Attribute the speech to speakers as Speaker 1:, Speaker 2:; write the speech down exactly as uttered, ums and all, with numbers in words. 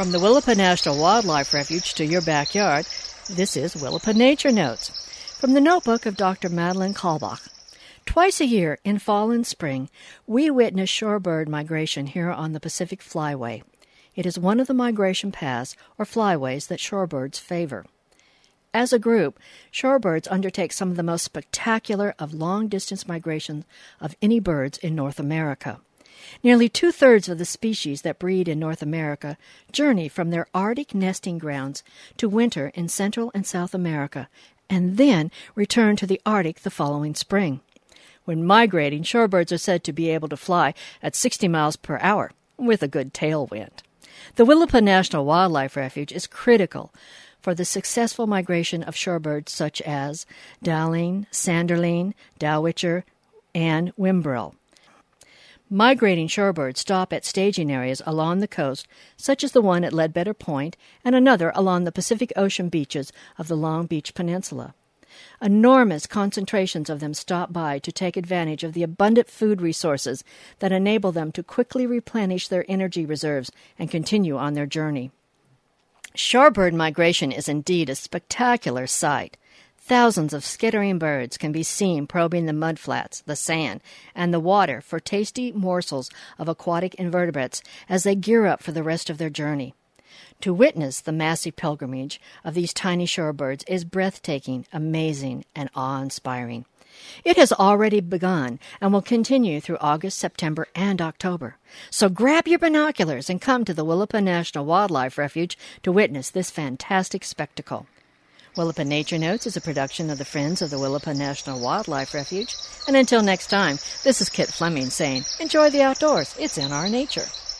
Speaker 1: From the Willapa National Wildlife Refuge to your backyard, this is Willapa Nature Notes. From the notebook of Doctor Madeline Kalbach. Twice a year, in fall and spring, we witness shorebird migration here on the Pacific Flyway. It is one of the migration paths or flyways that shorebirds favor. As a group, shorebirds undertake some of the most spectacular of long-distance migrations of any birds in North America. Nearly two-thirds of the species that breed in North America journey from their Arctic nesting grounds to winter in Central and South America, and then return to the Arctic the following spring. When migrating, shorebirds are said to be able to fly at sixty miles per hour with a good tailwind. The Willapa National Wildlife Refuge is critical for the successful migration of shorebirds such as dowling, sanderling, dowitcher, and whimbrel. Migrating shorebirds stop at staging areas along the coast, such as the one at Ledbetter Point and another along the Pacific Ocean beaches of the Long Beach Peninsula. Enormous concentrations of them stop by to take advantage of the abundant food resources that enable them to quickly replenish their energy reserves and continue on their journey. Shorebird migration is indeed a spectacular sight. Thousands of skittering birds can be seen probing the mudflats, the sand, and the water for tasty morsels of aquatic invertebrates as they gear up for the rest of their journey. To witness the massive pilgrimage of these tiny shorebirds is breathtaking, amazing, and awe-inspiring. It has already begun and will continue through August, September, and October. So grab your binoculars and come to the Willapa National Wildlife Refuge to witness this fantastic spectacle. Willapa Nature Notes is a production of the Friends of the Willapa National Wildlife Refuge. And until next time, this is Kit Fleming saying, enjoy the outdoors. It's in our nature.